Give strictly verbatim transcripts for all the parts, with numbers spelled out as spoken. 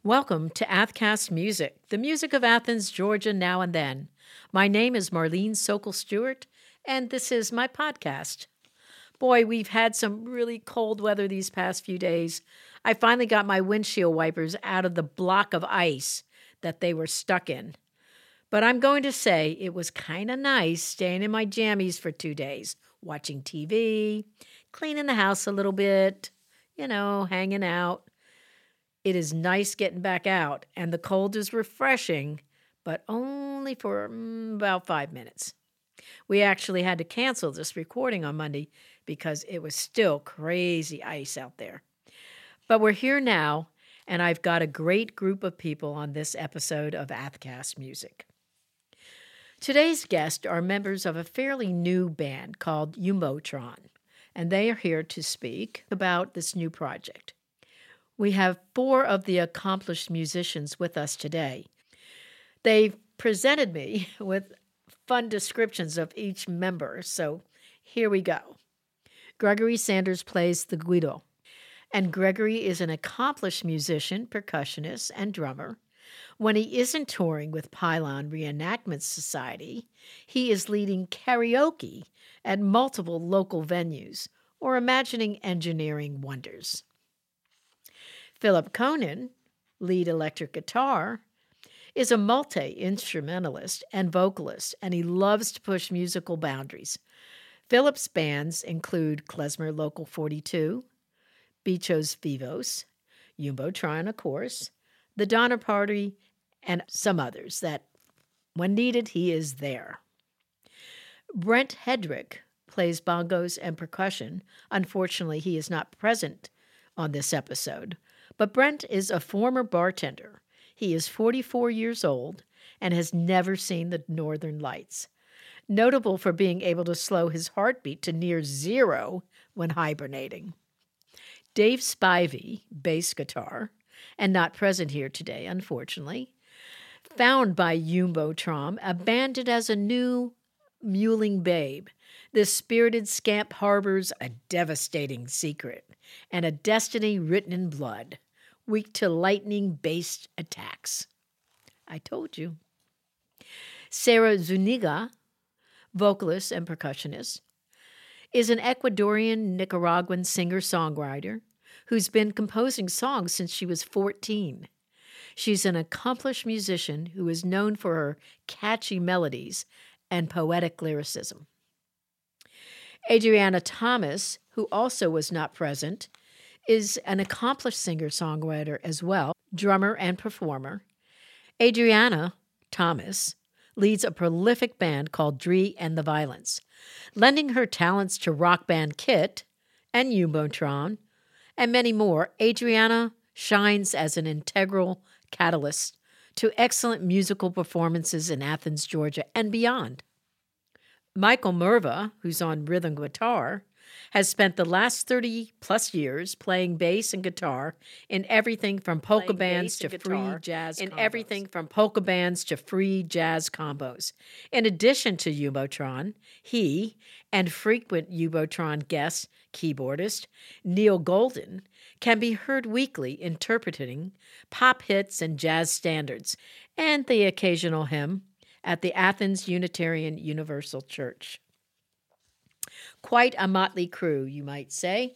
Welcome to Athcast Music, the music of Athens, Georgia, now and then. My name is Marlene Sokol Stewart, and this is my podcast. Boy, we've had some really cold weather these past few days. I finally got my windshield wipers out of the block of ice that they were stuck in. But I'm going to say it was kind of nice staying in my jammies for two days, watching T V, cleaning the house a little bit, you know, hanging out. It is nice getting back out, and the cold is refreshing, but only for mm, about five minutes. We actually had to cancel this recording on Monday because it was still crazy ice out there. But we're here now, and I've got a great group of people on this episode of Athcast Music. Today's guests are members of a fairly new band called Jumbotron, and they are here to speak about this new project. We have four of the accomplished musicians with us today. They've presented me with fun descriptions of each member, so here we go. Gregory Sanders plays the guido, and Gregory is an accomplished musician, percussionist, and drummer. When he isn't touring with Pylon Reenactment Society, he is leading karaoke at multiple local venues or imagining engineering wonders. Philip Conan, lead electric guitar, is a multi-instrumentalist and vocalist, and he loves to push musical boundaries. Philip's bands include Klezmer Local forty-two, Bichos Vivos, Jumbotron, of course, the Donner Party, and some others that, when needed, he is there. Brent Hedrick plays bongos and percussion. Unfortunately, he is not present on this episode. But Brent is a former bartender. He is forty-four years old and has never seen the Northern Lights. Notable for being able to slow his heartbeat to near zero when hibernating. Dave Spivey, bass guitar, and not present here today, unfortunately, found by Jumbotron, abandoned as a new mewling babe. This spirited scamp harbors a devastating secret and a destiny written in blood, weak to lightning-based attacks. I told you. Sarah Zuniga, vocalist and percussionist, is an Ecuadorian Nicaraguan singer-songwriter who's been composing songs since she was fourteen. She's an accomplished musician who is known for her catchy melodies and poetic lyricism. Adriana Thomas, who also was not present, is an accomplished singer-songwriter as well, drummer and performer. Adriana Thomas leads a prolific band called Dree and the Violence, lending her talents to rock band Kit and Jumbotron and many more. Adriana shines as an integral catalyst to excellent musical performances in Athens, Georgia, and beyond. Michael Merva, who's on rhythm guitar, has spent the last thirty-plus years playing bass and guitar in everything from polka bands to free jazz in everything from polka bands to free jazz combos. In addition to Jumbotron, he and frequent Jumbotron guest keyboardist Neil Golden can be heard weekly interpreting pop hits and jazz standards and the occasional hymn at the Athens Unitarian Universal Church. Quite a motley crew, you might say.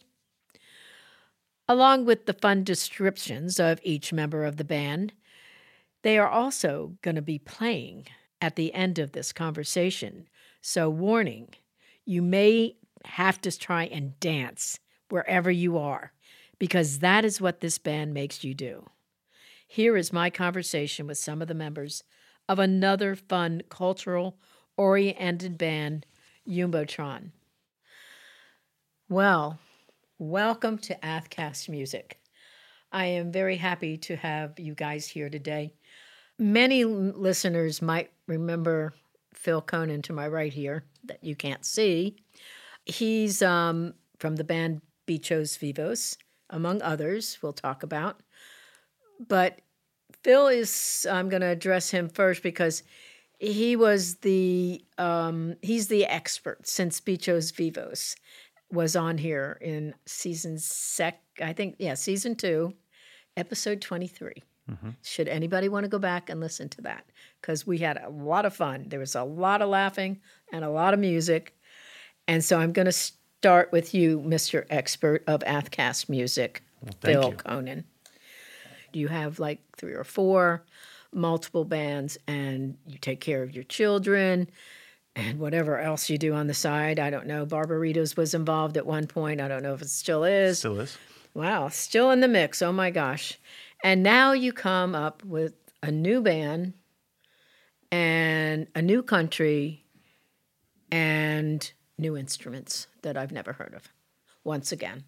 Along with the fun descriptions of each member of the band, they are also going to be playing at the end of this conversation. So warning, you may have to try and dance wherever you are, because that is what this band makes you do. Here is my conversation with some of the members of another fun, cultural-oriented band, Jumbotron. Well, welcome to Athcast Music. I am very happy to have you guys here today. Many listeners might remember Phil Conan to my right here that you can't see. He's um, from the band Bichos Vivos, among others we'll talk about. But Phil is, I'm going to address him first because he was the, um, he's the expert since Bichos Vivos was on here in season sec, I think, yeah, season two, episode twenty-three. Mm-hmm. Should anybody want to go back and listen to that? Because we had a lot of fun. There was a lot of laughing and a lot of music. And so I'm going to start with you, Mister Expert of Athcast music, well, thank Phil you. Conan. You have like three or four, multiple bands, and you take care of your children and whatever else you do on the side. I don't know. Barbaritos was involved at one point. I don't know if it still is. Still is. Wow, still in the mix. Oh my gosh. And now you come up with a new band and a new country and new instruments that I've never heard of. Once again.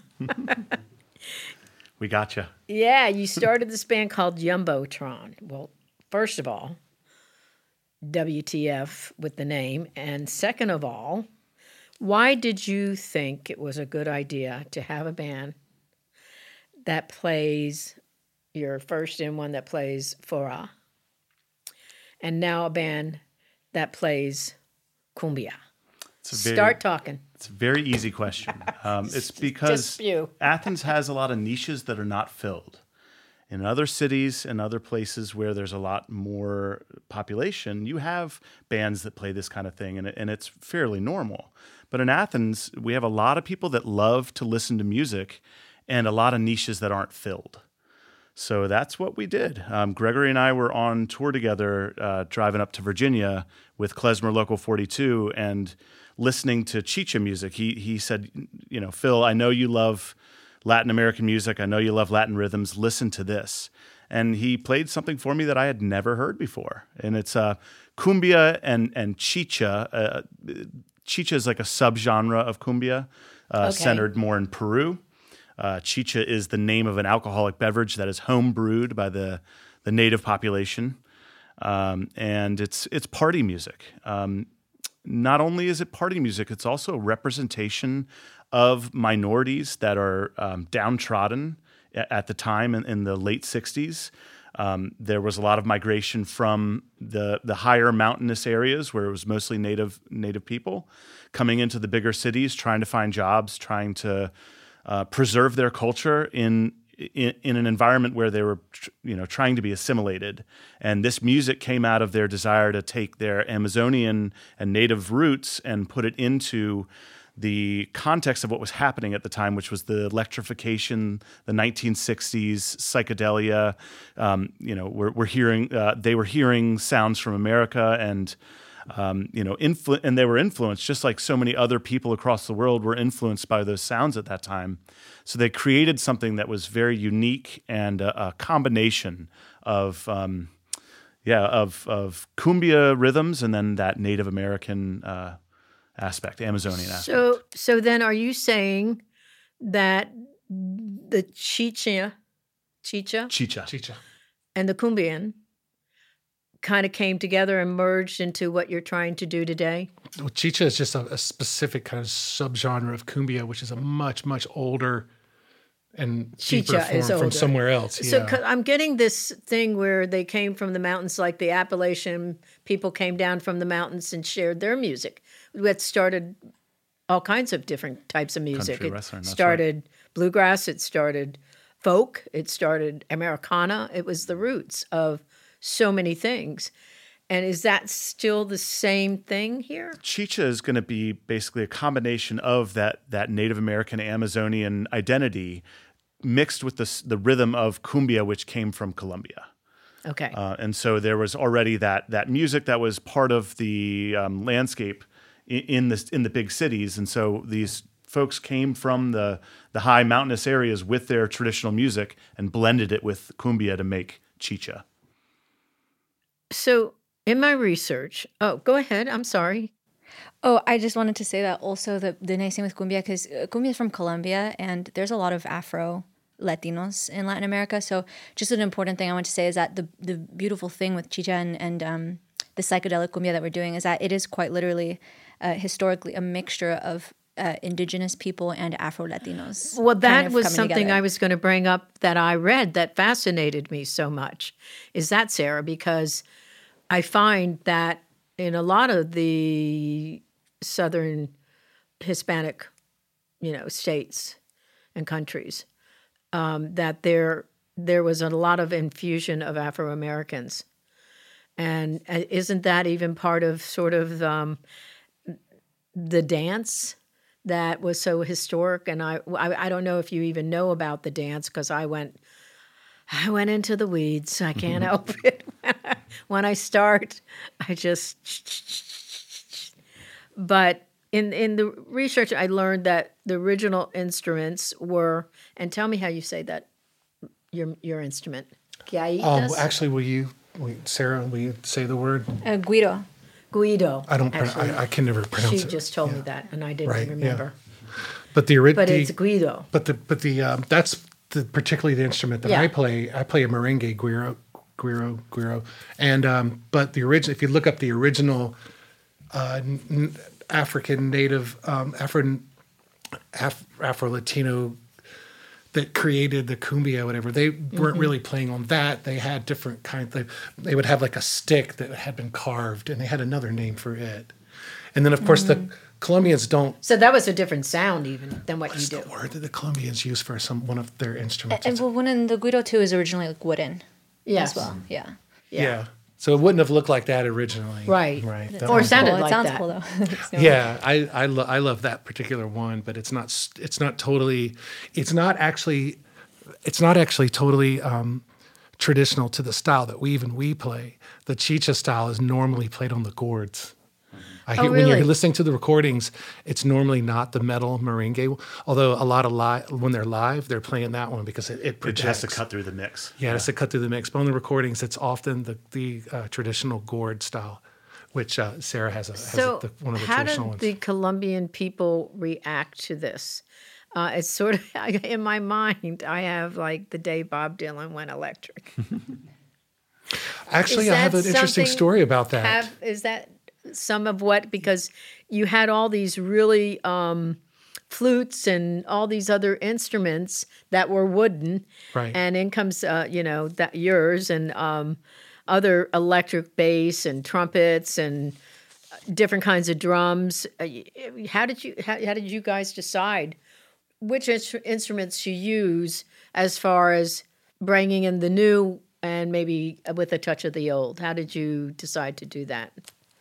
We gotcha. Yeah, you started this band called Jumbotron. Well, first of all, W T F with the name. And second of all, why did you think it was a good idea to have a band that plays, your first in one that plays Fora, and now a band that plays cumbia? It's a very, Start talking. It's a very easy question. Um, it's because Just spew. Athens has a lot of niches that are not filled. In other cities and other places where there's a lot more population, you have bands that play this kind of thing, and, it, and it's fairly normal. But in Athens, we have a lot of people that love to listen to music and a lot of niches that aren't filled. So that's what we did. Um, Gregory and I were on tour together, uh, driving up to Virginia with Klezmer Local forty-two and listening to chicha music. He he said, you know, Phil, I know you love Latin American music. I know you love Latin rhythms. Listen to this. And he played something for me that I had never heard before. And it's uh, cumbia and, and chicha. Uh, chicha is like a subgenre of cumbia, uh, Okay. centered more in Peru. Uh, chicha is the name of an alcoholic beverage that is home brewed by the, the native population. Um, and it's it's party music. Um, not only is it party music, it's also a representation of minorities that are um, downtrodden at the time in, in the late sixties. Um, there was a lot of migration from the the higher mountainous areas where it was mostly native native people coming into the bigger cities, trying to find jobs, trying to uh, preserve their culture in, in in an environment where they were, you know, trying to be assimilated. And this music came out of their desire to take their Amazonian and native roots and put it into the context of what was happening at the time, which was the electrification, the nineteen sixties psychedelia. Um, you know, we're, we're hearing uh, they were hearing sounds from America, and um, you know, influ- and they were influenced just like so many other people across the world were influenced by those sounds at that time. So they created something that was very unique and a, a combination of um, yeah of of cumbia rhythms and then that Native American Uh, aspect, Amazonian aspect. So, so then are you saying that the chicha, chicha, Chicha. Chicha. and the cumbian kind of came together and merged into what you're trying to do today? Well, chicha is just a, a specific kind of subgenre of cumbia, which is a much, much older and deeper Chicha form is from older. somewhere else. So Yeah. 'cause I'm getting this thing where they came from the mountains, like the Appalachian people came down from the mountains and shared their music. That started all kinds of different types of music. Country It western, that's started bluegrass. It started folk. It started Americana. It was the roots of so many things. And is that still the same thing here? Chicha is going to be basically a combination of that that Native American Amazonian identity mixed with the the rhythm of cumbia, which came from Colombia. Okay. Uh, and so there was already that that music that was part of the um, landscape in, in the in the big cities, and so these folks came from the the high mountainous areas with their traditional music and blended it with cumbia to make chicha. So in my research, oh, go ahead. I'm sorry. Oh, I just wanted to say that also the, the nice thing with cumbia, because cumbia is from Colombia and there's a lot of Afro Latinos in Latin America. So just an important thing I want to say is that the, the beautiful thing with chicha and, and um, the psychedelic cumbia that we're doing is that it is quite literally uh, historically a mixture of uh, indigenous people and Afro Latinos. Well, that kind of was coming something together. I was going to bring up that I read that fascinated me so much. Is that, Sarah? Because I find that in a lot of the southern Hispanic, you know, states and countries, um, that there there was a lot of infusion of Afro Americans, and uh, isn't that even part of sort of um, the dance that was so historic? And I, I, I don't know if you even know about the dance because I went, I went into the weeds. I can't help it. When I start, I just. But in in the research, I learned that the original instruments were, and tell me how you say that. Your your instrument, gaitas. Um, actually, will you, will, Sarah? Will you say the word? Uh, Guido. Guido. I don't. Pro- actually. I, I can never pronounce She it. just told Yeah. me that, and I didn't Right, yeah. remember. But the original. But it's Guido. But the but the um, that's the particularly the instrument that Yeah. I play. I play a merengue, guiro, guiro, guiro, and um, but the original. If you look up the original uh, n- African native um, Afro Af- Afro Latino that created the cumbia, whatever, they weren't Mm-hmm. really playing on that. They had different kinds. They, they would have like a stick that had been carved, and they had another name for it. And then, of course, Mm-hmm. the Colombians don't. So that was a different sound even than what What's you the do. word that the Colombians use for some one of their instruments? And well, one in the Guido too is originally like wooden Yes. as well. Yeah. yeah. So it wouldn't have looked like that originally. Right. Right. That Or was- sounded cool. like it sounds that. cool though. So- Yeah, I I, lo- I love that particular one, but it's not s- it's not totally it's not actually it's not actually totally um, traditional to the style that we even we play. The chicha style is normally played on the gourds. I Oh, hear, When really? you're listening to the recordings, it's normally not the metal merengue. Although a lot of li- when they're live, they're playing that one because it, it It projects. has to cut through the mix. Yeah, it's to cut through the mix. But on the recordings, it's often the the uh, traditional gourd style, which uh, Sarah has, a, has So the, one of the how traditional did ones. the Colombian people react to this? Uh, it's sort of in my mind. I have like the day Bob Dylan went electric. Actually, Is I have that an interesting something story about that. Have is that some of what, because you had all these really um, flutes and all these other instruments that were wooden, Right. and in comes uh, you know that yours and um, other electric bass and trumpets and different kinds of drums. Uh, How did you how, how did you guys decide which instru- instruments to use as far as bringing in the new and maybe with a touch of the old? How did you decide to do that?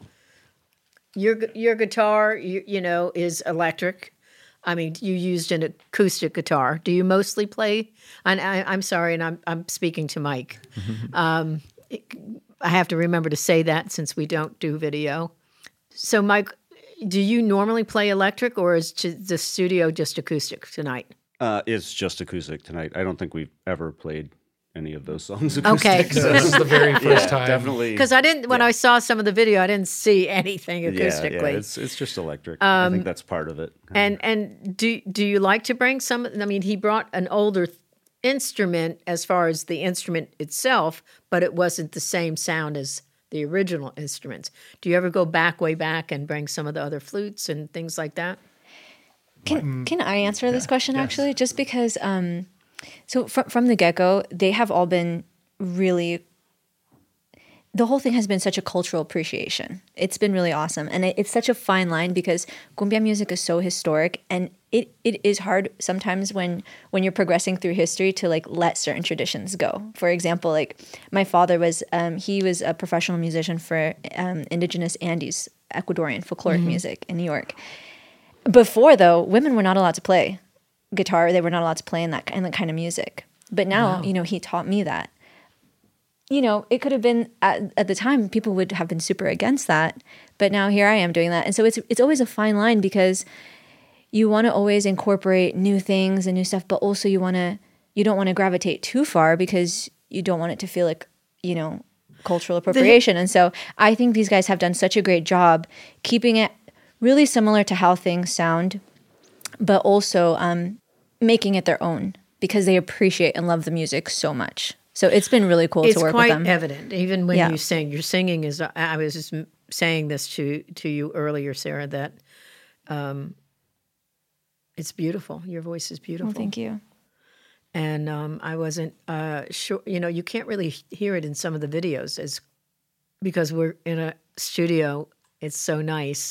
Your gu- your guitar, you, you know, is electric. I mean, you used an acoustic guitar. Do you mostly play? And I, I'm sorry, and I'm I'm speaking to Mike. um, it- I have to remember to say that since we don't do video. So, Mike, do you normally play electric, or is ju- the studio just acoustic tonight? Uh, it's just acoustic tonight. I don't think we've ever played any of those songs Okay. acoustic. So this is the very first yeah, time. definitely. Because I didn't, when Yeah. I saw some of the video, I didn't see anything Yeah, acoustically. yeah, it's it's just electric. I think that's part of it. And and do do you like to bring some? I mean, he brought an older th- instrument as far as the instrument itself, but it wasn't the same sound as the original instruments. Do you ever go back, way back, and bring some of the other flutes and things like that? Can can I answer this question actually? Just because, um, so from from the get go, they have all been really. The whole thing has been such a cultural appreciation. It's been really awesome, and it, it's such a fine line because cumbia music is so historic, and it, it is hard sometimes when when you're progressing through history to like let certain traditions go. For example, like my father was um, he was a professional musician for um, indigenous Andes Ecuadorian folkloric music in New York. Before, though, women were not allowed to play guitar. They were not allowed to play in that, in that kind of music. But now, you know, he taught me that. You know, it could have been, at, at the time, people would have been super against that. But now here I am doing that. And so it's it's always a fine line because you want to always incorporate new things and new stuff, but also you want to, you don't want to gravitate too far because you don't want it to feel like, you know, cultural appropriation. And so I think these guys have done such a great job keeping it really similar to how things sound, but also um, making it their own because they appreciate and love the music so much. So it's been really cool It's to work quite with them. evident, even when Yeah. you sing. Your singing is. I was just saying this to to you earlier, Sarah, that um, it's beautiful. Your voice is beautiful. Well, thank you. And um, I wasn't uh, sure. You know, you can't really hear it in some of the videos, as because we're in a studio. It's so nice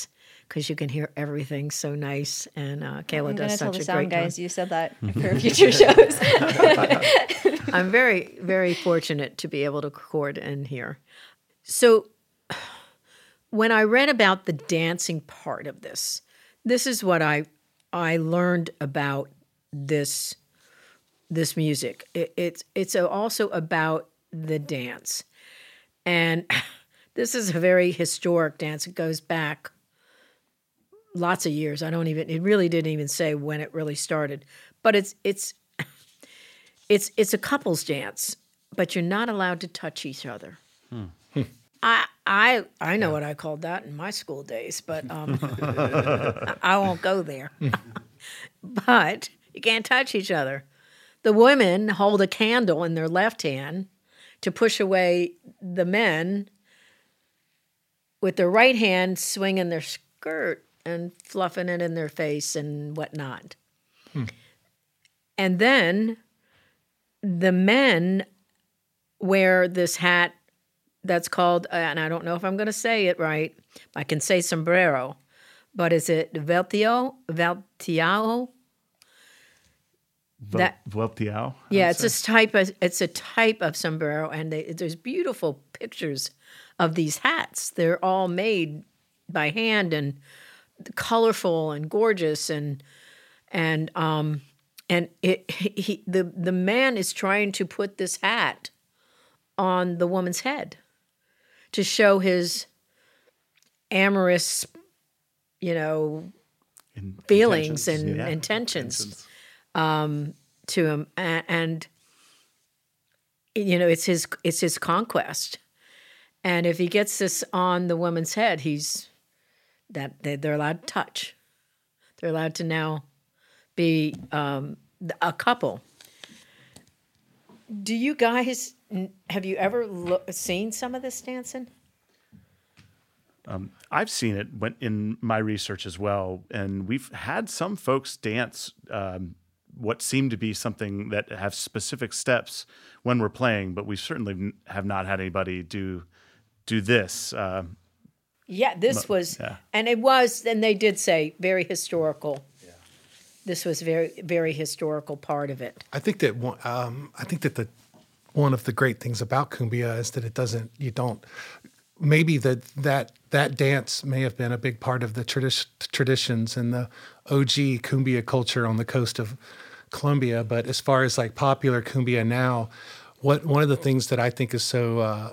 because you can hear everything so nice. And uh, Kayla I'm does gonna tell such the a sound great guys job. you said that for future shows. I'm very, very fortunate to be able to record in here. So when I read about the dancing part of this, this is what I I learned about this this music. It, it's it's also about the dance, and this is a very historic dance. It goes back lots of years. I don't even. It really didn't even say when it really started, but it's it's it's it's a couples dance, but you're not allowed to touch each other. Hmm. I I I know what I called that in my school days, but um, I won't go there. But you can't touch each other. The women hold a candle in their left hand to push away the men, with their right hand swinging their skirt and fluffing it in their face and whatnot. Hmm. And then the men wear this hat that's called, uh, and I don't know if I'm going to say it right. I can say sombrero, but is it Veltio? Veltiao? Vel- That Vueltiao? yeah, it's a type of it's a type of sombrero, and they, there's beautiful pictures of these hats. They're all made by hand and colorful and gorgeous, and and um and it he, the the man is trying to put this hat on the woman's head to show his amorous, you know, In- feelings intentions, and yeah. intentions. Intentions. Um, to him, and, and you know, it's his it's his conquest. And if he gets this on the woman's head, he's that they, they're allowed to touch. They're allowed to now be um, a couple. Do you guys have you ever lo- seen some of this dancing? Um, I've seen it when, in my research as well, and we've had some folks dance um, what seem to be something that have specific steps when we're playing, but we certainly n- have not had anybody do do this. Uh, Yeah, this was, yeah. and it was, and they did say very historical. Yeah. This was very, very historical part of it. I think that one, um, I think that the one of the great things about cumbia is that it doesn't. You don't. Maybe that that that dance may have been a big part of the tradi- traditions and the O G cumbia culture on the coast of Colombia. But as far as like popular cumbia now, what one of the things that I think is so uh,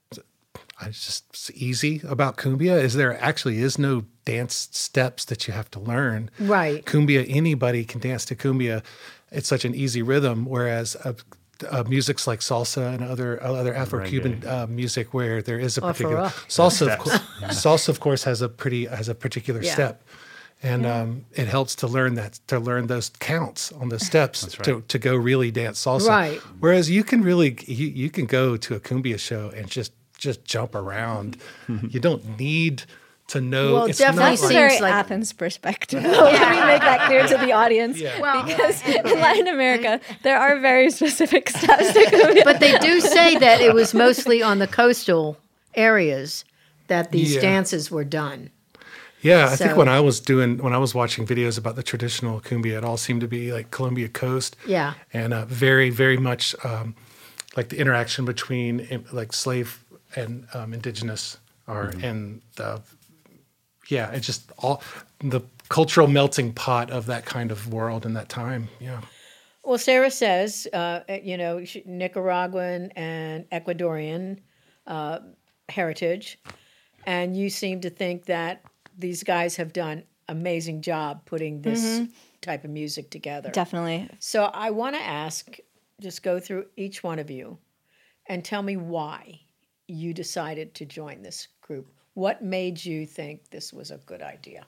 it's just easy about cumbia is there actually is no dance steps that you have to learn. Right. Cumbia, anybody can dance to cumbia. It's such an easy rhythm, whereas uh, uh, music's like salsa and other other Afro-Cuban uh, music where there is a Or particular Farah. salsa. Of course, salsa, of course, has a pretty has a particular Yeah. step, and um, it helps to learn that to learn those counts on those steps right. to to go really dance salsa. Right. Whereas you can really you, you can go to a cumbia show and just just jump around. You don't need to know. Well, it's definitely not That's a like, seems very like- Athens perspective. Let me make that clear to the audience. Yeah. Well, Because in Latin America, there are very specific steps to cumbia. but they do say that it was mostly on the coastal areas that these Yeah. dances were done. Yeah, I think So- when I was doing when I was watching videos about the traditional cumbia, it all seemed to be like Columbia Coast. Yeah. and uh, very very much um, like the interaction between um, like slave and um, indigenous, or and the yeah, it's just all the cultural melting pot of that kind of world in that time. Yeah. Well, Sarah says, uh, you know, she- Nicaraguan and Ecuadorian uh, heritage, and you seem to think that these guys have done amazing job putting this type of music together. Definitely. So I want to ask, just go through each one of you, and tell me why you decided to join this group. What made you think this was a good idea?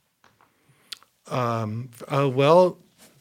Uh, well,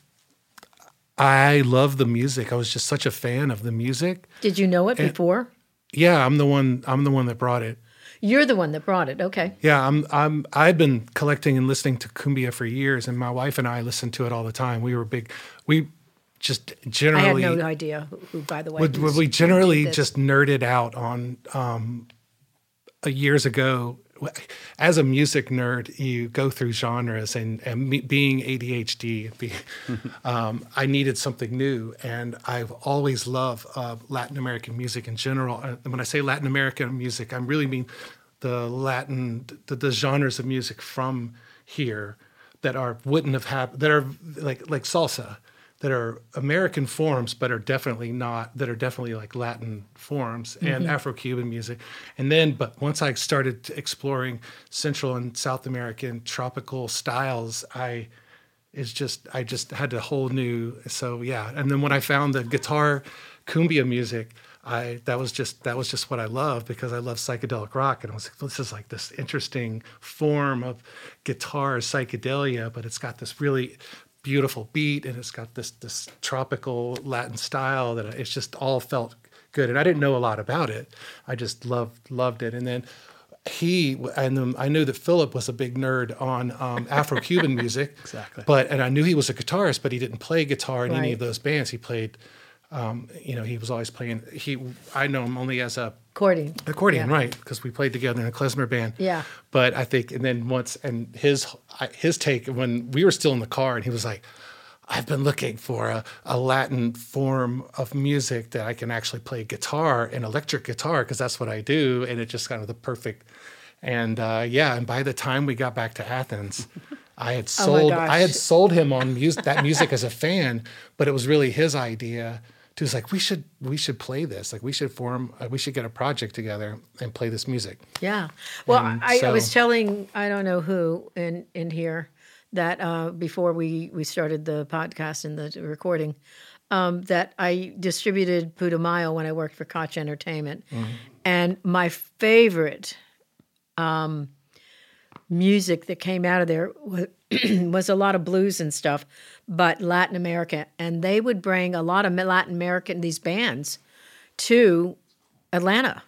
I love the music. I was just such a fan of the music. Did you know it before? Yeah, I'm the one. I'm the one that brought it. You're the one that brought it. Okay. Yeah, I'm. I'm. I've been collecting and listening to cumbia for years, and my wife and I listened to it all the time. We were big. We just I had generally. no idea who, who by the way. would, who's- we who generally did this. just nerded out on um, uh, years ago as a music nerd, you go through genres, and, and me, being A D H D, be, um, I needed something new, and I've always loved uh, Latin American music in general. And when I say Latin American music, I really mean the Latin, the, the genres of music from here that are wouldn't have happened, that are like like salsa, that are American forms, but are definitely not, that are definitely like Latin forms, and mm-hmm. Afro-Cuban music. And then, but once I started exploring Central and South American tropical styles, I, it's just, I just had a whole new, so yeah. And then when I found the guitar cumbia music, I, that was just, that was just what I loved, because I love psychedelic rock. And I was like, this is like this interesting form of guitar psychedelia, but it's got this really beautiful beat, and it's got this this tropical Latin style that it's just all felt good. And I didn't know a lot about it. I just loved loved it. And then he and um, I knew that Philip was a big nerd on um, Afro-Cuban music. Exactly. But and I knew he was a guitarist, but he didn't play guitar in Right. any of those bands. He played, um, you know, he was always playing. He I know him only as a Accordion. accordion, Yeah. right? Because we played together in a klezmer band. Yeah. But I think, and then once, and his his take when we were still in the car, and he was like, "I've been looking for a, a Latin form of music that I can actually play guitar and electric guitar, because that's what I do," and it just kind of the perfect. And uh, yeah, and by the time we got back to Athens, I had Oh my sold gosh. I had sold him on music, that music as a fan, but it was really his idea. He was like, we should we should play this. Like we should form, uh, we should get a project together and play this music. Yeah. Well, And I, I so- was telling, I don't know who in, in here, that uh, before we, we started the podcast and the recording, um, that I distributed Putumayo when I worked for Koch Entertainment. Mm-hmm. And my favorite um, music that came out of there was, was a lot of blues and stuff, but Latin America. And they would bring a lot of Latin American, these bands, to Atlanta.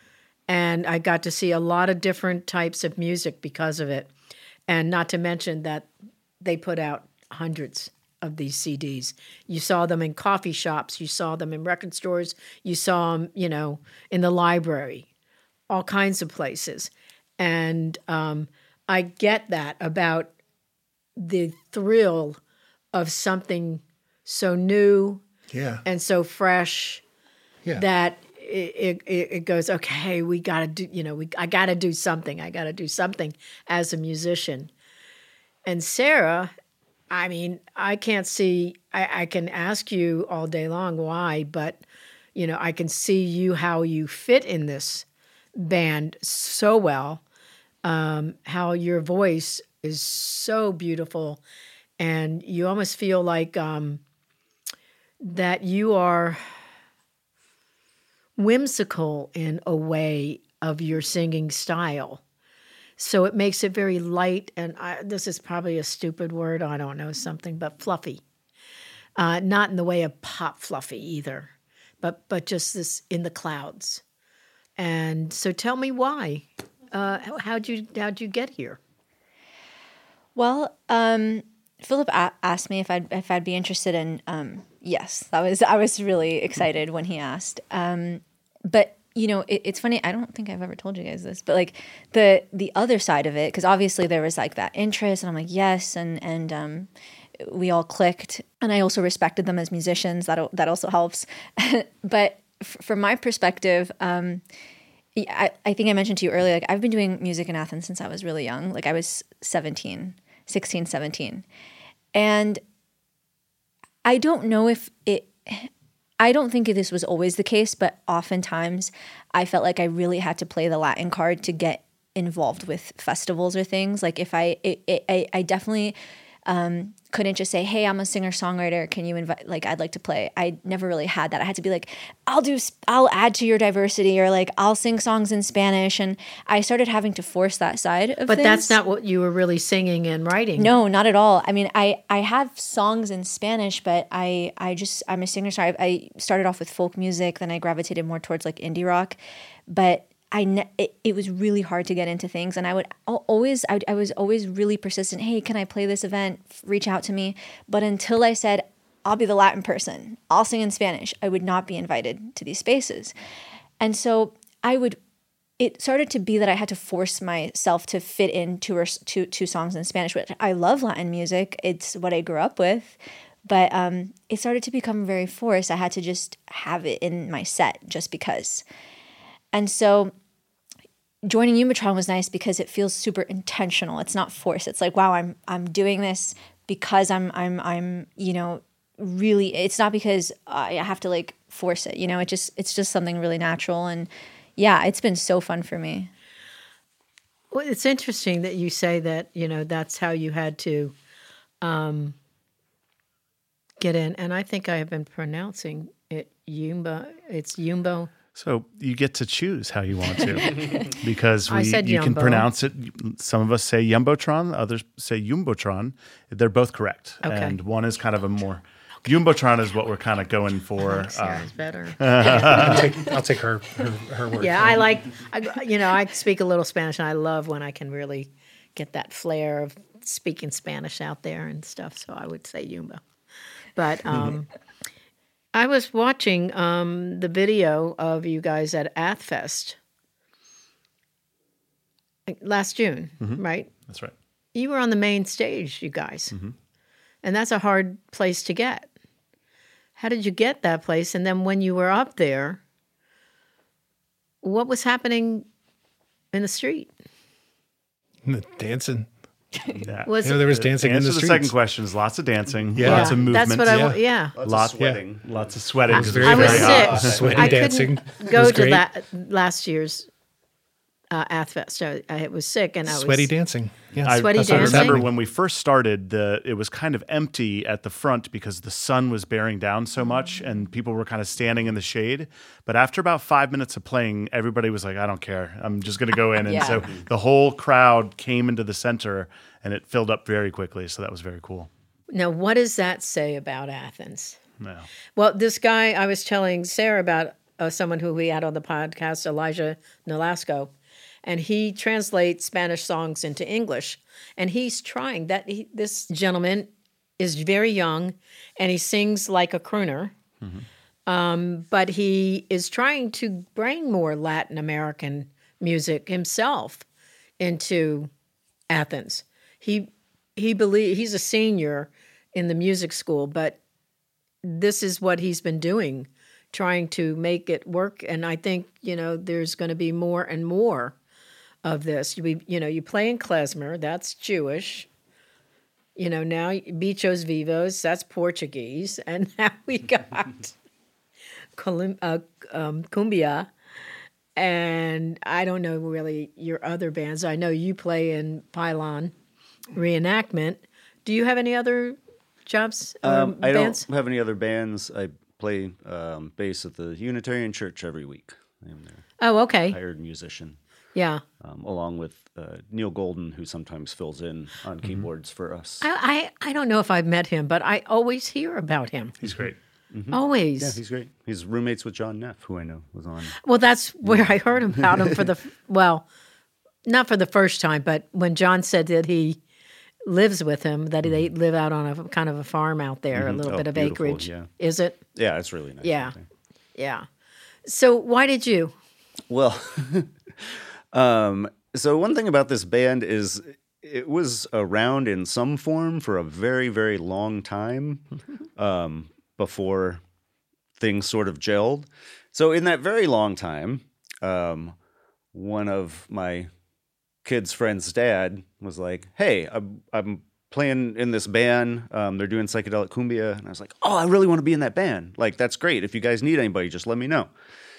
And I got to see a lot of different types of music because of it. And not to mention that they put out hundreds of these C Ds. You saw them in coffee shops. You saw them in record stores. You saw them, you know, in the library, all kinds of places. And um, I get that about the thrill of something so new Yeah. and so fresh Yeah. that it, it, it goes, okay, we got to do, you know, we I got to do something. I got to do something as a musician. And Sarah, I mean, I can't see, I, I can ask you all day long why, but, you know, I can see you, how you fit in this band so well, um, how your voice is so beautiful, and you almost feel like um, that you are whimsical in a way of your singing style. So it makes it very light, and I, this is probably a stupid word, I don't know, something, but fluffy. Uh, not in the way of pop fluffy either, but but just this in the clouds. And so tell me why. Uh, how- how'd you how'd you get here? Well, um, Philip a- asked me if I'd if I'd be interested in. Um, yes, that was I was really excited when he asked. Um, but you know, it, it's funny. I don't think I've ever told you guys this, but like the the other side of it, because obviously there was like that interest, and I'm like yes, and and um, we all clicked, and I also respected them as musicians. That that also helps. But f- from my perspective. Um, I, I think I mentioned to you earlier, like I've been doing music in Athens since I was really young. Like I was seventeen, sixteen, seventeen. And I don't know if it, I don't think this was always the case, but oftentimes I felt like I really had to play the Latin card to get involved with festivals or things. Like if I, it, it, I, I definitely um, couldn't just say, hey, I'm a singer-songwriter. Can you invite, like, I'd like to play. I never really had that. I had to be like, I'll do, I'll add to your diversity, or like, I'll sing songs in Spanish. And I started having to force that side of But things. that's not what you were really singing and writing. No, not at all. I mean, I, I have songs in Spanish, but I, I just, I'm a singer-songwriter. I started off with folk music, then I gravitated more towards like indie rock. But I ne- it, it was really hard to get into things, and I would al- always I, I was always really persistent. Hey, can I play this event? Reach out to me. But until I said I'll be the Latin person, I'll sing in Spanish, I would not be invited to these spaces. And so I would it started to be that I had to force myself to fit in two or two two songs in Spanish, which I love Latin music. It's what I grew up with. But um, it started to become very forced. I had to just have it in my set just because. And so joining Yumbotron was nice because it feels super intentional. It's not forced. It's like, wow, I'm I'm doing this because I'm I'm I'm you know really. It's not because I have to like force it. You know, it just it's just something really natural. And yeah, it's been so fun for me. Well, it's interesting that you say that. You know, that's how you had to. Um, get in, and I think I have been pronouncing it Yumbo. It's Yumbo. So you get to choose how you want to, because we, I said you can Yumbo. pronounce it. Some of us say Yumbotron, others say Yumbotron. They're both correct, Okay. and one is kind of a more. Yumbotron is what we're kind of going for. Um, Sarah's better. I'll take, I'll take her, her, her word. Yeah, for it. I like, I, you know, I speak a little Spanish, and I love when I can really get that flair of speaking Spanish out there and stuff. So I would say Yumbo. But um, I was watching um, the video of you guys at Athfest last June, right? That's right. You were on the main stage, you guys. And that's a hard place to get. How did you get that place? And then when you were up there, what was happening in the street? Dancing. Yeah. Was You know, there was dancing in Answer the the streets. second question is lots of dancing, Yeah. lots of movement. That's what I yeah. want. Yeah. Lots Lots of sweating. Lots of sweating. It was very, I was very sick. hot. Sweaty I dancing. couldn't go was to great. that last year's uh, Athfest. I, I was sick and I was Sweaty dancing. Yeah. I, Sweaty I remember dancing? when we first started, the it was kind of empty at the front because the sun was bearing down so much and people were kind of standing in the shade. But after about five minutes of playing, everybody was like, I don't care. I'm just going to go in. And Yeah. so the whole crowd came into the center and it filled up very quickly. So that was very cool. Now, what does that say about Athens? Yeah. Well, this guy, I was telling Sarah about uh, someone who we had on the podcast, Elijah Nolasco, and he translates Spanish songs into English. And he's trying that. He, this gentleman is very young, and he sings like a crooner. Um, but he is trying to bring more Latin American music himself into Athens. He he believe he's a senior in the music school, but this is what he's been doing, trying to make it work. And I think, you know, there's going to be more and more of this. You, you know, you play in klezmer, that's Jewish. You know, now Bichos Vivos, that's Portuguese. And now we got Colum- uh, um, Cumbia. And I don't know really your other bands. I know you play in Pylon Reenactment. Do you have any other jobs or Um, I bands? don't have any other bands. I play um, bass at the Unitarian Church every week. I'm their Oh, okay. hired musician, Yeah. um, along with uh, Neil Golden, who sometimes fills in on keyboards for us. I, I, I don't know if I've met him, but I always hear about him. He's great. Always. Yeah, he's great. He's roommates with John Neff, who I know was on. Well, that's where I heard about him for the, well, not for the first time, but when John said that he lives with him, that they live out on a kind of a farm out there, a little Oh, bit of beautiful, acreage. yeah. Is it? Yeah, it's really nice. Yeah. out there. Yeah. So why did you? Well, um, so one thing about this band is it was around in some form for a very, very long time um, before things sort of gelled. So in that very long time, um, one of my kid's friend's dad was like, "Hey, I'm, I'm playing in this band. Um, they're doing psychedelic cumbia." And I was like, "Oh, I really want to be in that band. Like, that's great. If you guys need anybody, just let me know."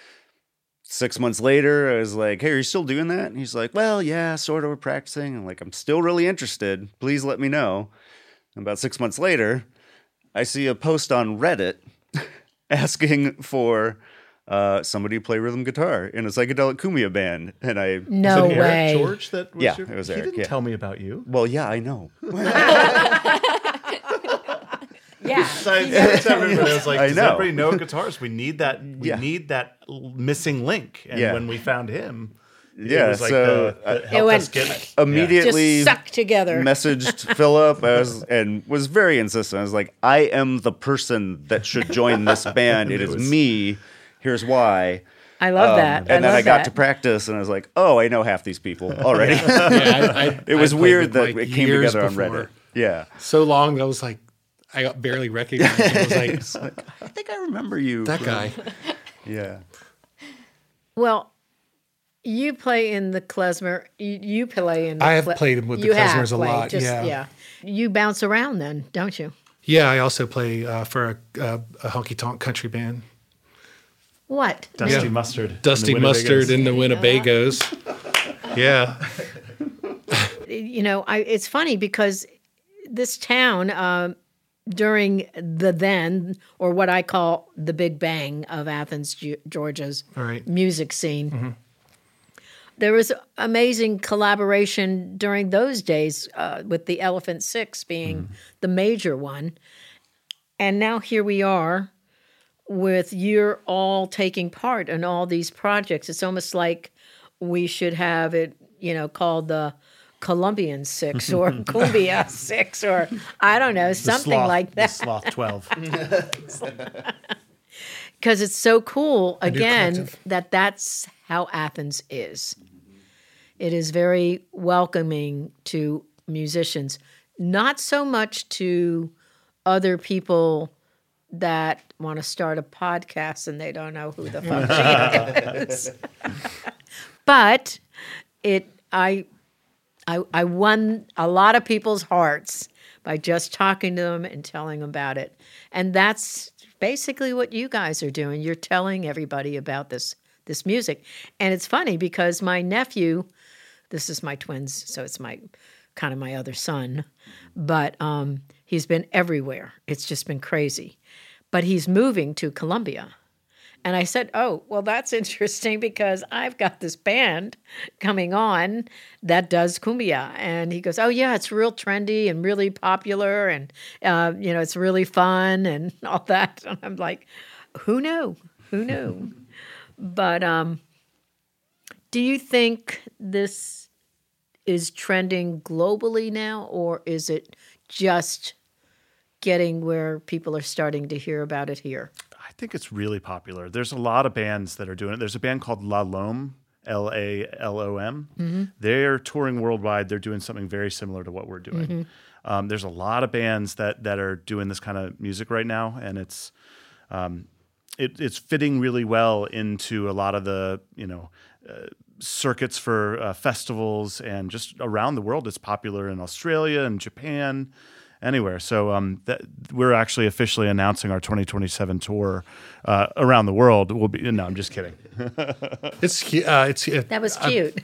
Six months later, I was like, "Hey, are you still doing that?" And he's like, "Well, yeah, sort of. We're practicing." I'm like, "I'm still really interested. Please let me know." And about six months later, I see a post on Reddit asking for uh, somebody to play rhythm guitar in a psychedelic cumbia band. And I, No Was it Eric way. George that was Yeah, your- it was he Eric, didn't yeah. tell me about you. well, yeah, I know. Yeah. So I said to everybody, I was like, I does know. everybody know guitars? We need that. We Yeah. need that l- missing link. And Yeah. when we found him, Yeah, it was like so, the, that It helped went us get Immediately Just suck together. messaged Philip I was, and was very insistent. I was like, "I am the person that should join this band. It It is was- me. Here's why." I love that. I And then love I got that. to practice, and I was like, "Oh, I know half these people already." Yeah, I, I, It was I played weird with that Mike it came years together on before. Reddit. Yeah, So long that I was like, I got barely recognized him. I was like, It's like, I think I remember you. that from- guy. Yeah. Well, you play in the klezmer. You, you play in. The I have cle- played with the you have klezmers a played, lot, just- yeah. You bounce around then, don't you? Yeah, I also play uh, for a, a, a honky tonk country band. What? Dusty Yeah. Mustard. Dusty and the Mustard Winnebagos. in the Winnebagos. Yeah. You know, I, it's funny because this town um, during the then, or what I call the Big Bang of Athens, Ge- Georgia's All right. music scene. There was amazing collaboration during those days uh, with the Elephant Six being the major one. And now here we are with you're all taking part in all these projects. It's almost like we should have it, you know, called the Colombian Six or Cumbia Six or I don't know, The something Sloth- like the that. Sloth twelve. Because it's so cool, new again, collective. that that's how Athens is. It is very welcoming to musicians, not so much to other people that want to start a podcast and they don't know who the fuck she is. But it, I, I, I won a lot of people's hearts by just talking to them and telling them about it. And that's basically what you guys are doing. You're telling everybody about this this music. And it's funny because my nephew, this is my twins, so it's my kind of my other son, but um, he's been everywhere. It's just been crazy. But he's moving to Colombia. And I said, oh, well, that's interesting because I've got this band coming on that does cumbia. And he goes, oh, yeah, it's real trendy and really popular. And, uh, you know, it's really fun and all that. And I'm like, who knew? Who knew? But um, do you think this is trending globally now, or is it just getting where people are starting to hear about it here? I think it's really popular. There's a lot of bands that are doing it. There's a band called La Lome, L A L O M. Mm-hmm. They're touring worldwide. They're doing something very similar to what we're doing. Mm-hmm. Um, there's a lot of bands that that are doing this kind of music right now, and it's um, it, it's fitting really well into a lot of the you know uh, circuits for uh, festivals and just around the world. It's popular in Australia and Japan. Anywhere. So um, that, we're actually officially announcing our twenty twenty-seven tour uh, around the world. We'll be no, I'm just kidding. It's hu- uh, it's uh, That was cute.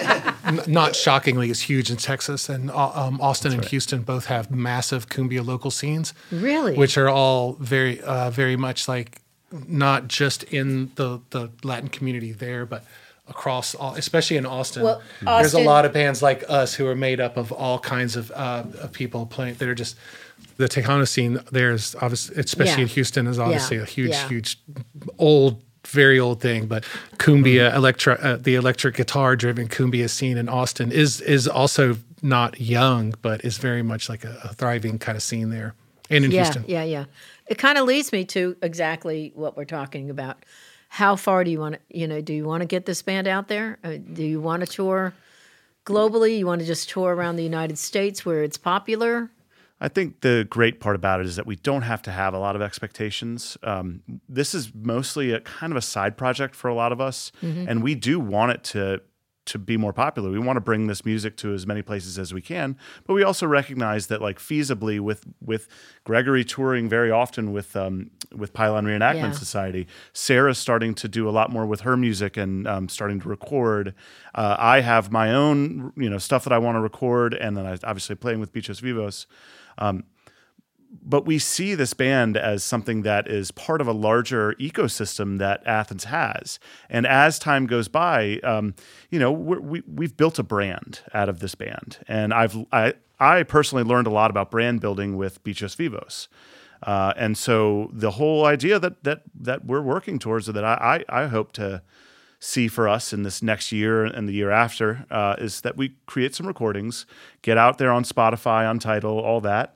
n- not shockingly, it's huge in Texas, and uh, um, Austin and Houston both have massive cumbia local scenes, Really? which are all very, uh, very much like not just in the the Latin community there, but across all, especially in Austin. Well, There's a Austin- lot of bands like us who are made up of all kinds of, uh, of people playing. They're just the Tejano scene. There's obviously, especially Yeah. in Houston, is obviously Yeah. a huge, Yeah. huge, old, very old thing. But cumbia, electro, uh, the electric guitar driven cumbia scene in Austin is is also not young, but is very much like a, a thriving kind of scene there, and in yeah, Houston. yeah, yeah. It kind of leads me to exactly what we're talking about. How far do you want to, you know, do you want to get this band out there? Uh, do you want to tour globally? You want to just tour around the United States where it's popular? I think the great part about it is that we don't have to have a lot of expectations. Um, this is mostly a kind of a side project for a lot of us, and we do want it to to be more popular. We want to bring this music to as many places as we can, but we also recognize that, like, feasibly, with with Gregory touring very often with um, with Pylon Reenactment Yeah. Society, Sarah's starting to do a lot more with her music and um, starting to record. Uh, I have my own, you know, stuff that I want to record, and then I obviously playing with Bichos Vivos. Um, but we see this band as something that is part of a larger ecosystem that Athens has. And as time goes by, um, you know, we're, we we've built a brand out of this band, and I've I I personally learned a lot about brand building with Bichos Vivos. Uh, and so the whole idea that that that we're working towards, or that I, I I hope to see for us in this next year and the year after, uh, is that we create some recordings, get out there on Spotify, on Tidal, all that,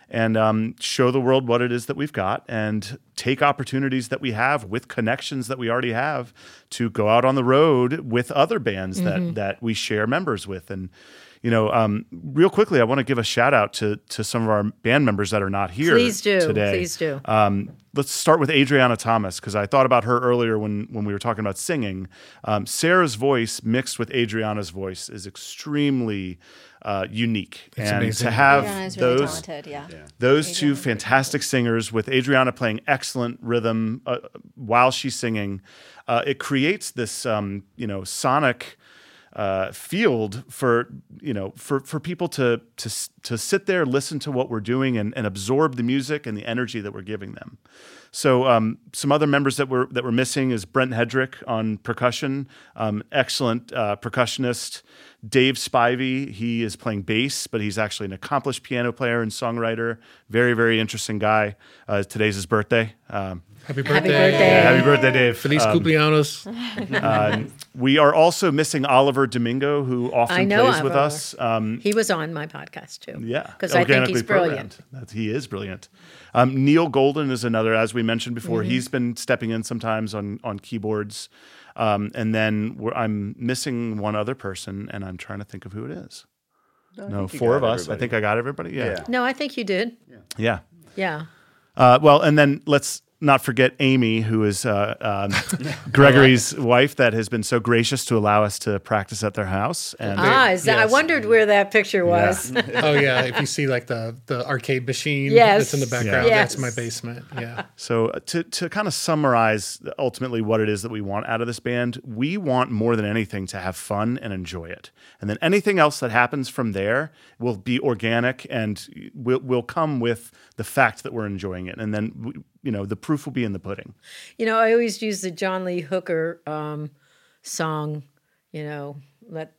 and um, show the world what it is that we've got, and take opportunities that we have with connections that we already have to go out on the road with other bands mm-hmm. that that we share members with. And you know, um, real quickly, I want to give a shout out to to some of our band members that are not here Please do. today. Please do. Um, let's start with Adriana Thomas, because I thought about her earlier when when we were talking about singing. Um, Sarah's voice mixed with Adriana's voice is extremely uh, unique, It's and amazing. to have Adriana's really those talented, yeah. Yeah. those two Adriana's really fantastic singers with Adriana playing excellent rhythm uh, while she's singing, uh, it creates this um, you know sonic. Uh, field for you know for for people to to to sit there, listen to what we're doing, and, and absorb the music and the energy that we're giving them. So um, some other members that we're that we're missing is Brent Hedrick on percussion, um, excellent uh, percussionist. Dave Spivey, he is playing bass, but he's actually an accomplished piano player and songwriter. Very very interesting guy. Uh, today's his birthday. Um, Happy birthday. Happy birthday. yeah, happy birthday, Dave. Feliz Um, cumpleaños. uh, we are also missing Oliver Domingo, who often I know plays with Oliver. us. Um, He was on my podcast too. yeah, Because I think organically he's brilliant. programmed. That's, he is brilliant. Um, Neil Golden is another, as we mentioned before. Mm-hmm. He's been stepping in sometimes on on keyboards. Um, and then we're, I'm missing one other person, and I'm trying to think of who it is. I No, think you four of got us. I everybody. think I got everybody. Yeah. Yeah. No, I think you did. Yeah. Yeah. Uh, well, and then let's not forget Amy, who is uh, um, Gregory's wife, that has been so gracious to allow us to practice at their house. And Ah, is that, I yes. wondered where that picture was. Oh yeah, if you see like the the arcade machine Yes. that's in the background, Yeah. that's Yes. my basement. Yeah. So uh, to to kind of summarize ultimately what it is that we want out of this band, we want more than anything to have fun and enjoy it. And then anything else that happens from there will be organic and will will come with the fact that we're enjoying it. And then we, you know, the proof will be in the pudding. You know, I always use the John Lee Hooker um, song, you know, let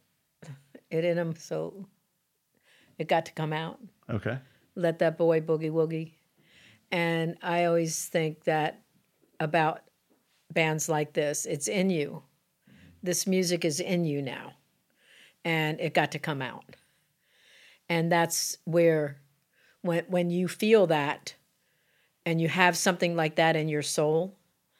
it in him so it got to come out. Okay. Let that boy boogie woogie. And I always think that about bands like this. It's in you. This music is in you now. And it got to come out. And that's where when when you feel that and you have something like that in your soul,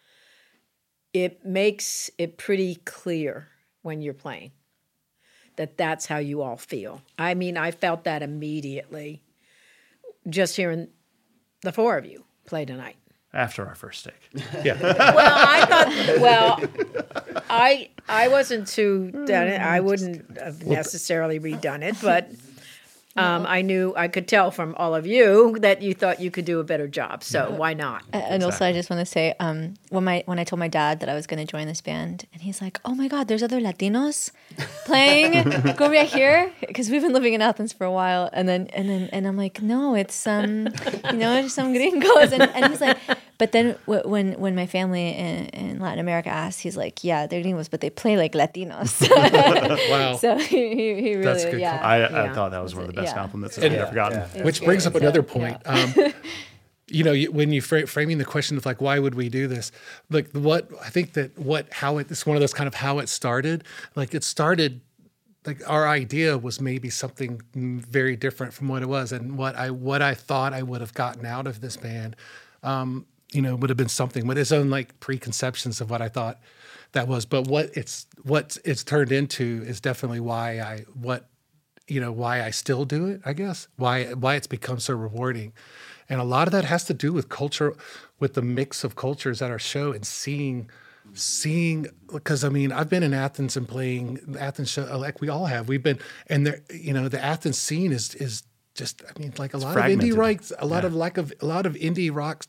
it makes it pretty clear when you're playing that that's how you all feel. I mean, I felt that immediately just hearing the four of you play tonight. After our first take. Yeah. Well, I thought, well, I I wasn't too done it. I wouldn't have necessarily redone it, but um, I knew, I could tell from all of you that you thought you could do a better job. So why not? And also, I just want to say, um, when my when I told my dad that I was going to join this band, and he's like, "Oh my God, there's other Latinos playing cumbia here," because we've been living in Athens for a while. And then and then and I'm like, "No, it's um, you know, it's some gringos." And, and he's like, but then w- when when my family in, in Latin America asked, he's like, "Yeah, they're gringos, but they play like Latinos." Wow. So he he, he really That's good yeah. I, I Yeah. thought that was one of the best Yeah. compliments that I've And- ever gotten. yeah. Which brings up So, another point. Um, you know, you, when you fra- framing the question of like, why would we do this? Like, what I think that what how it, it's one of those kind of how it started. Like, it started. Like our idea was maybe something very different from what it was, and what I what I thought I would have gotten out of this band, um, you know, would have been something with its own like preconceptions of what I thought that was. But what it's what it's turned into is definitely why I what you know why I still do it. I guess why why it's become so rewarding, and a lot of that has to do with culture, with the mix of cultures at our show and seeing. Seeing, because I mean, I've been in Athens and playing Athens show like we all have. We've been, and there, you know, the Athens scene is is just, I mean, like a lot fragmented. of indie rock, a lot Yeah. of like of a lot of indie rock,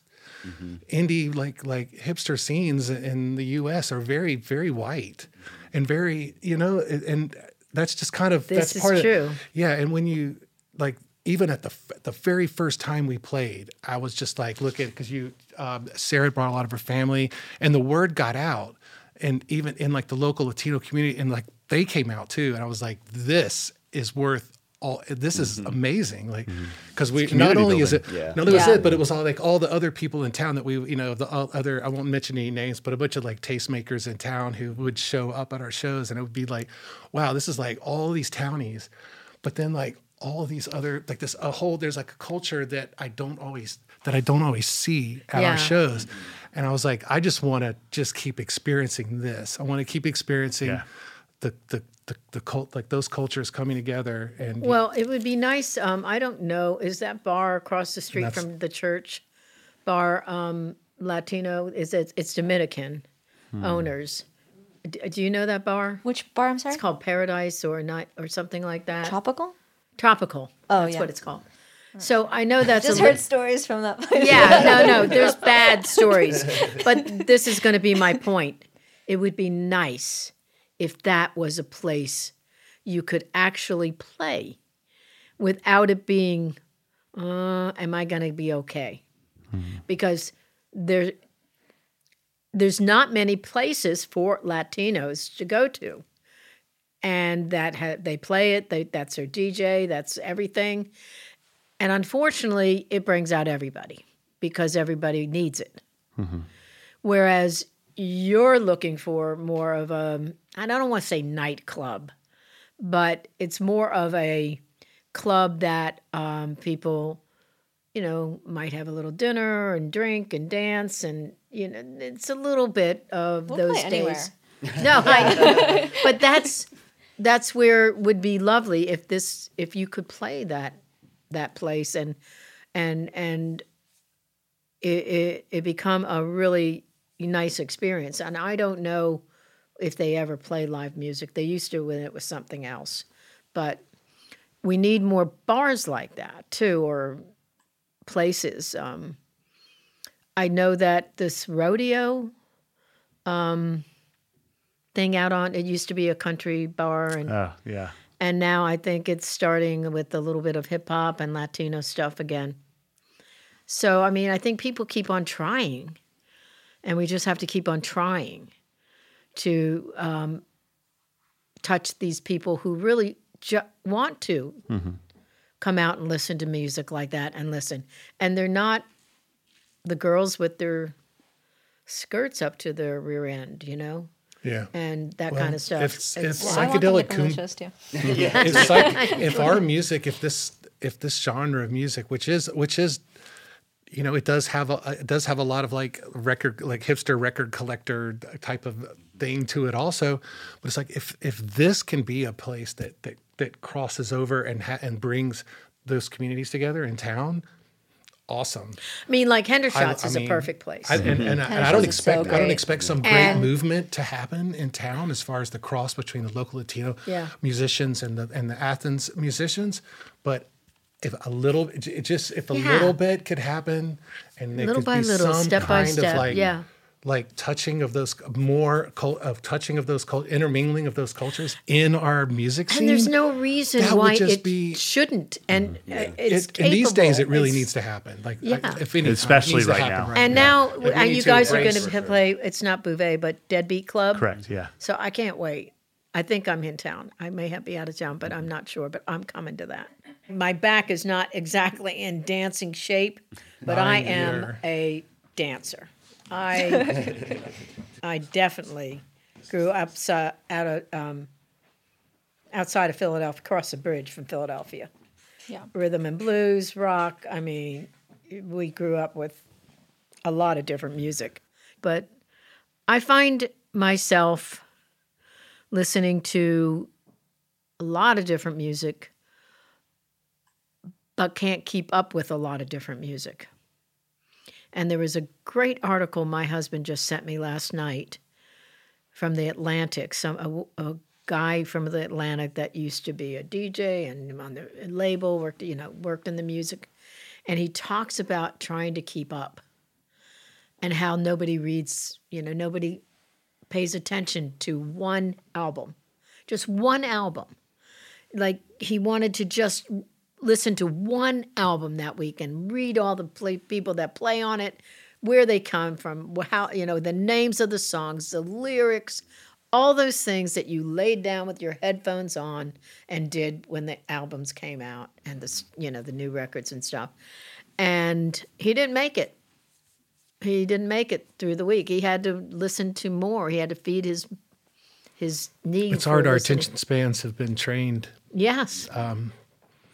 indie like like hipster scenes in the U S are very very white, and very you know, and that's just kind of This that's is part true. of yeah. And when you like. Even at the f- the very first time we played, I was just like, look at because you um, Sarah brought a lot of her family, and the word got out, and even in like the local Latino community, and like they came out too, and I was like, this is worth all. This is amazing, like because we not community only is it building. Yeah. not only was Yeah. it, but it was all like all the other people in town that we you know the all other I won't mention any names, but a bunch of like tastemakers in town who would show up at our shows, and it would be like, wow, this is like all these townies, but then like. all these other like this a whole there's like a culture that I don't always that I don't always see at Yeah. our shows. And I was like, I just want to just keep experiencing this. I want to keep experiencing Yeah. the the the the cult like those cultures coming together and Well, it would be nice. Um, I don't know. Is that bar across the street That's- from the church bar um, Latino? Is it? It's Dominican owners. D- do you know that bar? Which bar? I'm sorry. It's called Paradise or Night or something like that. Tropical. Tropical. Oh, that's yeah. what it's called. So I know that's Just a heard li- stories from that place. yeah, no, no, there's bad stories. But this is going to be my point. It would be nice if that was a place you could actually play without it being, uh, am I going to be okay? Because there, there's not many places for Latinos to go to. And that ha- they play it, they, that's their D J, that's everything. And unfortunately, it brings out everybody because everybody needs it. Whereas you're looking for more of a, I don't want to say nightclub, but it's more of a club that um, people, you know, might have a little dinner and drink and dance. And, you know, it's a little bit of We'll those play anywhere. days. No, I, but that's that's where it would be lovely if this if you could play that that place and and and it, it, it become a really nice experience. And I don't know if they ever play live music. They used to when it was something else, but we need more bars like that too, or places. Um, I know that this rodeo um, thing out on it used to be a country bar, and Oh, yeah. and now I think it's starting with a little bit of hip hop and Latino stuff again. So, I mean, I think people keep on trying, and we just have to keep on trying to um, touch these people who really ju- want to come out and listen to music like that and listen. And they're not the girls with their skirts up to their rear end, you know, yeah. and that Well, kind of stuff. if- if It's- I want them to Psychedelic come to kum- shows too. It's like if our music, if this, if this genre of music, which is, which is, you know, it does have a, it does have a lot of like record, like hipster record collector type of thing to it also. But it's like if if this can be a place that that that crosses over and ha- and brings those communities together in town, awesome. I mean, like Hendershots I is a mean, perfect place. I, and, and, I- and I Henderson's don't is expect so I don't great. expect some great And- movement to happen in town as far as the cross between the local Latino Yeah. musicians and the and the Athens musicians, but if a little, it it just if a Yeah. little bit could happen, and there Little could by be little, some step by kind step, of like yeah. like touching of those more cult, of touching of those cult, intermingling of those cultures in our music scene. And there's no reason that would why just it be- shouldn't. And uh, it's It, in these days, it capable. really It's- needs to happen. Like, Yeah. I- if any time, it Especially needs to right happen now. And now. now we uh, need you to guys are embrace going to it. play. It's not Bouvet, but Deadbeat Club. Correct. Yeah. So I can't wait. I think I'm in town. I may have be out of town, but I'm not sure. But I'm coming to that. My back is not exactly in dancing shape, but I Mine am either. a dancer. I I definitely grew up so, out of um, outside of Philadelphia, across the bridge from Philadelphia. Yeah. Rhythm and blues, rock. I mean, we grew up with a lot of different music. But I find myself listening to a lot of different music, but can't keep up with a lot of different music. And there was a great article my husband just sent me last night from the Atlantic, some a, a guy from the Atlantic that used to be a D J and on the label, worked, you know, worked in the music. And he talks about trying to keep up and how nobody reads, you know, nobody pays attention to one album, just one album. Like he wanted to just listen to one album that week and read all the play, people that play on it, where they come from, how, you know, the names of the songs, the lyrics, all those things that you laid down with your headphones on and did when the albums came out and the, you know, the new records and stuff. And he didn't make it. He didn't make it through the week. He had to listen to more. He had to feed his his need. It's for hard. Our listening. attention spans have been trained. Yes.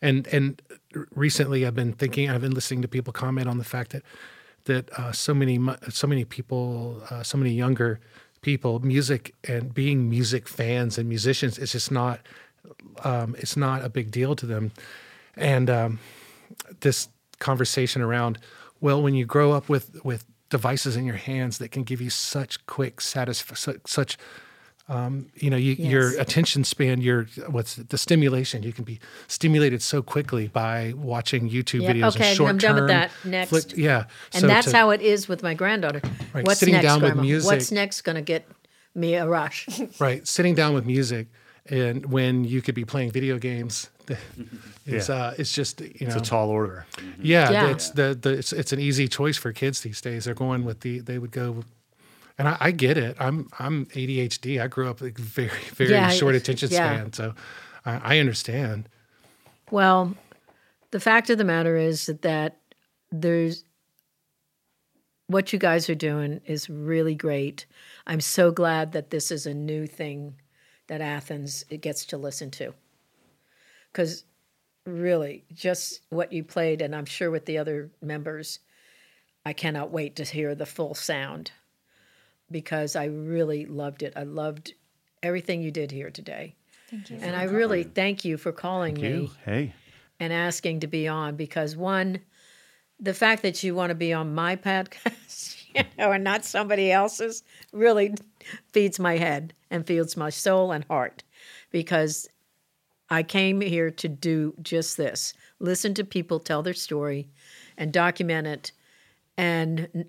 And and recently, I've been thinking, I've been listening to people comment on the fact that that uh, so many mu- so many people, uh, so many younger people, music and being music fans and musicians, it's just not um, it's not a big deal to them. And um, this conversation around, well, when you grow up with with devices in your hands that can give you such quick satisfaction, such um, you know, you, Yes. your attention span, your what's it, the stimulation, you can be stimulated so quickly by watching YouTube Yeah, videos okay, and short I'm done with term that. Next. flick- yeah, And so that's to- how it is with my granddaughter. Right, What's sitting next, down with Grandma? music- What's next going to get me a rush? right, sitting down with music, and when you could be playing video games, is Yeah. uh, it's just you know It's a tall order. Yeah, Yeah. it's the, the it's it's an easy choice for kids these days. They're going with the they would go, and I, I get it. I'm I'm A D H D. I grew up with very very Yeah, short attention yeah. span, so I, I understand. Well, the fact of the matter is that, that there's what you guys are doing is really great. I'm so glad that this is a new thing that Athens it gets to listen to. Because really, just what you played, and I'm sure with the other members, I cannot wait to hear the full sound because I really loved it. I loved everything you did here today. Thank you. And I really thank you for calling me You, hey, and asking to be on because one, the fact that you want to be on my podcast, you know, and not somebody else's, really feeds my head and feeds my soul and heart because I came here to do just this: listen to people tell their story and document it. And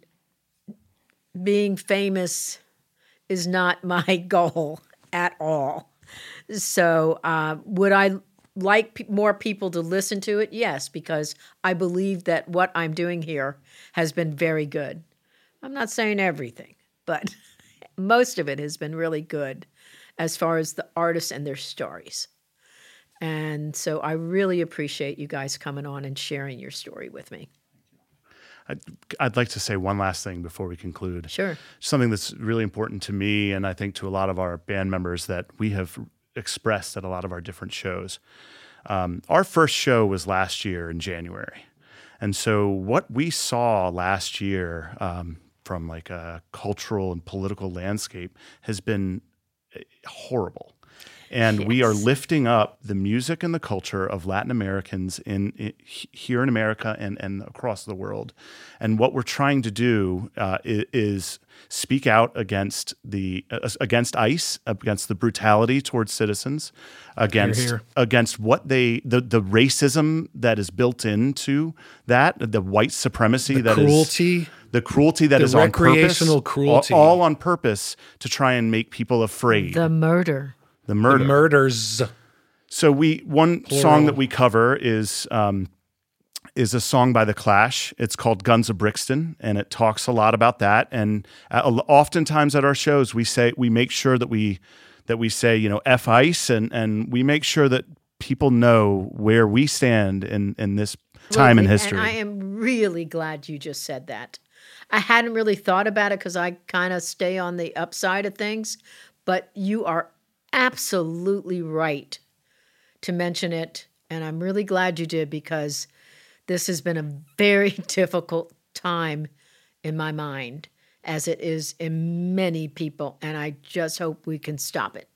being famous is not my goal at all. So, uh, would I like pe- more people to listen to it? Yes, because I believe that what I'm doing here has been very good. I'm not saying everything, but most of it has been really good as far as the artists and their stories. And so I really appreciate you guys coming on and sharing your story with me. I'd, I'd like to say one last thing before we conclude. Sure. Something that's really important to me, and I think to a lot of our band members that we have expressed at a lot of our different shows. Um, our first show was last year in January. And so what we saw last year um, from like a cultural and political landscape has been horrible. And we are Yes. lifting up the music and the culture of Latin Americans in, in here in America and, and across the world. And what we're trying to do uh, is, is speak out against the uh, against ICE, against the brutality towards citizens, against Hear, hear. against what they the the racism that is built into that, the white supremacy The that is cruelty. the cruelty that The is on purpose, recreational all- cruelty. all on purpose to try and make people afraid. The murder. The murder. The murders. So we one Plural. song that we cover is um, is a song by The Clash. It's called "Guns of Brixton," and it talks a lot about that. And uh, oftentimes at our shows, we say we make sure that we that we say you know F ICE, and and we make sure that people know where we stand in in this time in Well, history. And I am really glad you just said that. I hadn't really thought about it because I kind of stay on the upside of things, but you are absolutely right to mention it. And I'm really glad you did because this has been a very difficult time in my mind, as it is in many people. And I just hope we can stop it.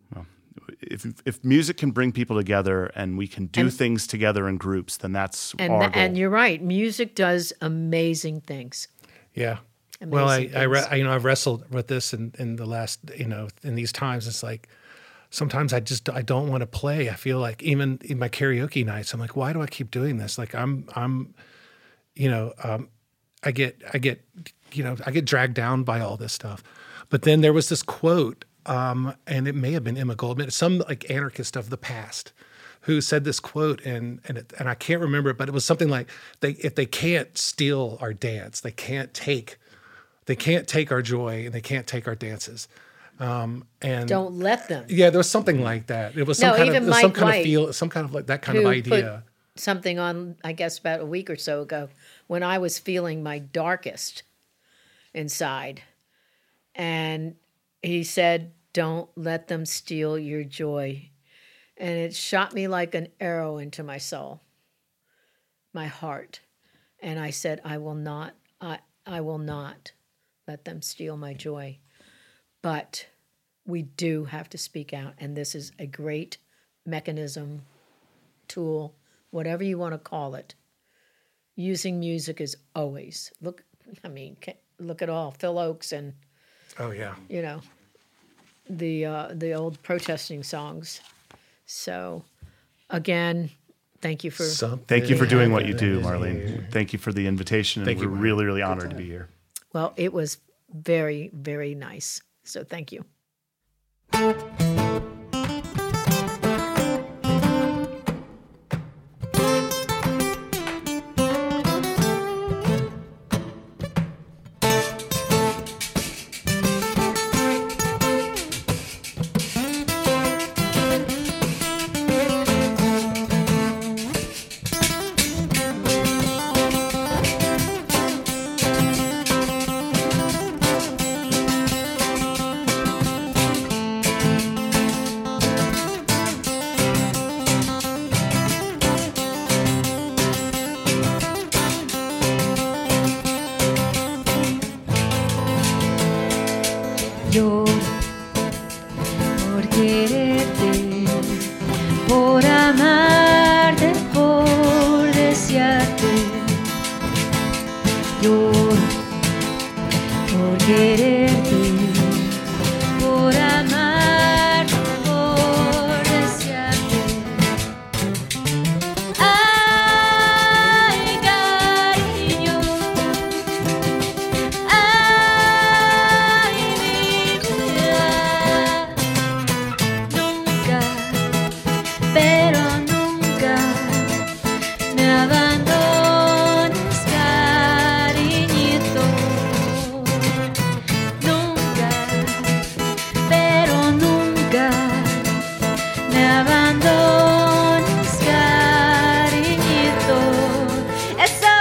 if if music can bring people together and we can do And- things together in groups, then that's And, our th- goal. and you're right. Music does amazing things. Yeah. Well, I, Amazing I, re- things. I, you know, I've wrestled with this in, in the last, you know, in these times. It's like sometimes I just I don't want to play. I feel like even in my karaoke nights, I'm like, why do I keep doing this? Like I'm I'm, you know, um, I get I get you know I get dragged down by all this stuff. But then there was this quote, um, and it may have been Emma Goldman, some like anarchist of the past, who said this quote, and and it, and I can't remember it, but it was something like, "They if they can't steal our dance, they can't take." They can't take our joy and they can't take our dances. Um, and Don't let them. yeah, there was something like that. It was some No, kind of even it was some Mike kind White, of feel, some kind of like that kind of who idea. put something on, I guess, about a week or so ago when I was feeling my darkest inside. And he said, don't let them steal your joy. And it shot me like an arrow into my soul, my heart. And I said, I will not, I, I will not let them steal my joy. But we do have to speak out. And this is a great mechanism, tool, whatever you want to call it. Using music is always, look, I mean, look at all, Phil Oakes and, Oh yeah. you know, the uh, the old protesting songs. So, again, thank you for... Something Thank you for doing what you happened do, here. Marlene. Thank you for the invitation, and Thank we're you, Marlene. really, really honored to be here. Well, it was very, very nice. So thank you. Lloro por quererte, por amarte, por desearte. Lloro por quererte, por amarte, por desearte. Ay, cariño, ay, mi vida. Nunca, pero nunca me abandones, cariñito. Nunca, pero nunca me abandones, cariñito. Eso.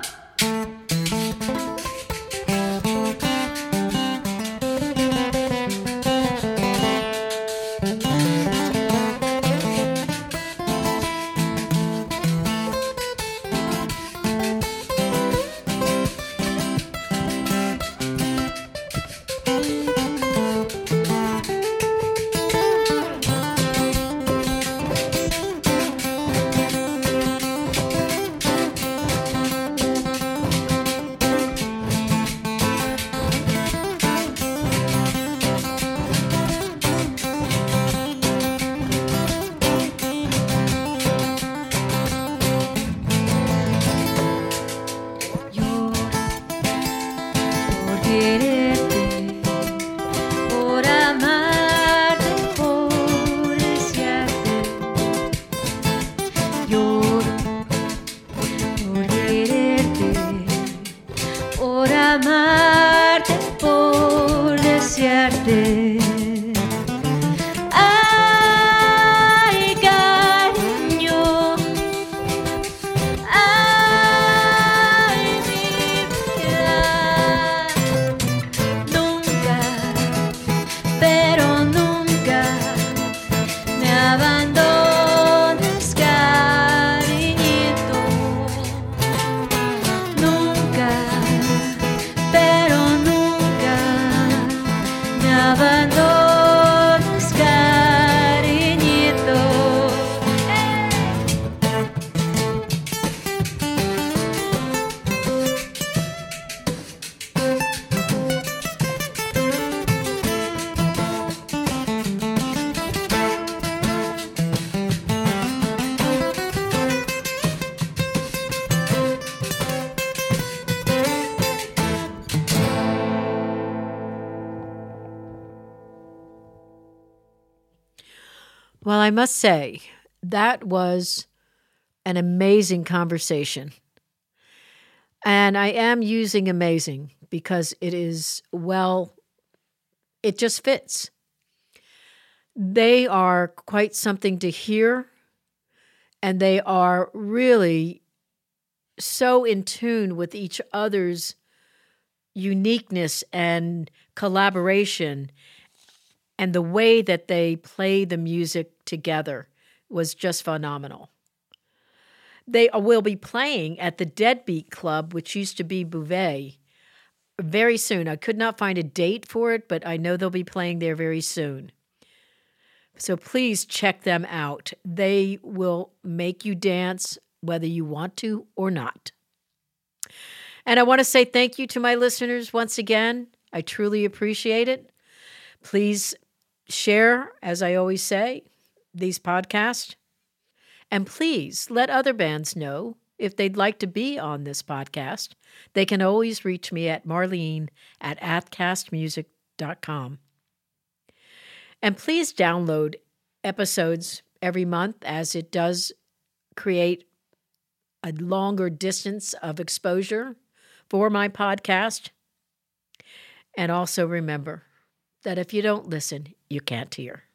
Lloro por quererte, por amarte, por desearte. Lloro por quererte, por amarte, por desearte. Ay, cariño, ay, mi vida. Nunca, pero nunca me abandones, cariñito. Nunca, pero nunca me abandones, cariñito. ¡Eh! Well, I must say, that was an amazing conversation. And I am using amazing because it is, well, it just fits. They are quite something to hear, and they are really so in tune with each other's uniqueness and collaboration and the way that they play the music together was just phenomenal. They will be playing at the Deadbeat Club, which used to be Bouvet, very soon. I could not find a date for it, but I know they'll be playing there very soon. So please check them out. They will make you dance whether you want to or not. And I want to say thank you to my listeners once again. I truly appreciate it. Please share, as I always say, these podcasts. And please let other bands know if they'd like to be on this podcast. They can always reach me at Marlene at athcast music dot com. And please download episodes every month, as it does create a longer distance of exposure for my podcast. And also remember that if you don't listen, you can't hear.